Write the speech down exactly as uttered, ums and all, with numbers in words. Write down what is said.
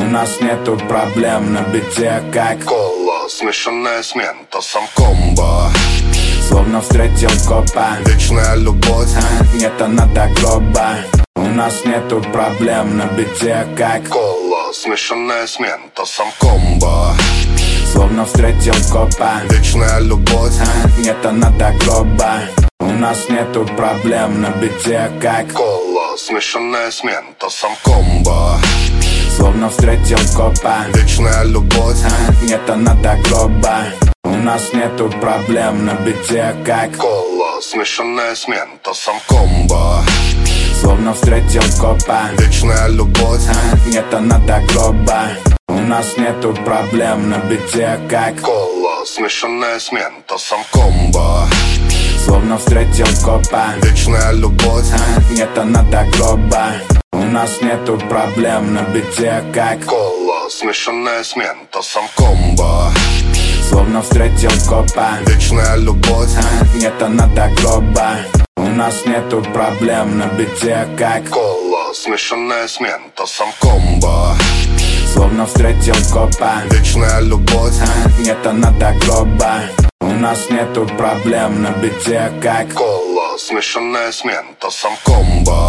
нас нету проблем на бите, как кола, смешанная с ментосом комбо. Словно встретил копа, вечная любовь, а, нет, она так груба. У нас нету проблем на бите, как кола, смешанная с ментосом комбо. Словно встретил копа, вечная любовь, а, нет, она так груба. У нас нету проблем на бите, как кола, смешанная с ментосом комбо. Словно встретил копа, вечная любовь, а, нет, она так груба. У нас нету проблем на бите, как кола, смешанная с ментосом комбо. Словно встретил копа, вечная любовь, а, нет, она так груба. У нас нету проблем на бите, как кола, смешанная с ментосом комбо. Словно встретил копа, вечная любовь, а, нет, она так груба. У нас нету проблем на бите, как кола, смешанная с ментосом комбо. Словно встретил копа, вечная любовь, а, нет, она так груба. У нас нету проблем на бите, как кола, смешанная с ментосом комбо. Словно встретил копа, вечная любовь, а, нет, она так груба. У нас нету проблем на бите, как кола, смешанная с ментосом комбо.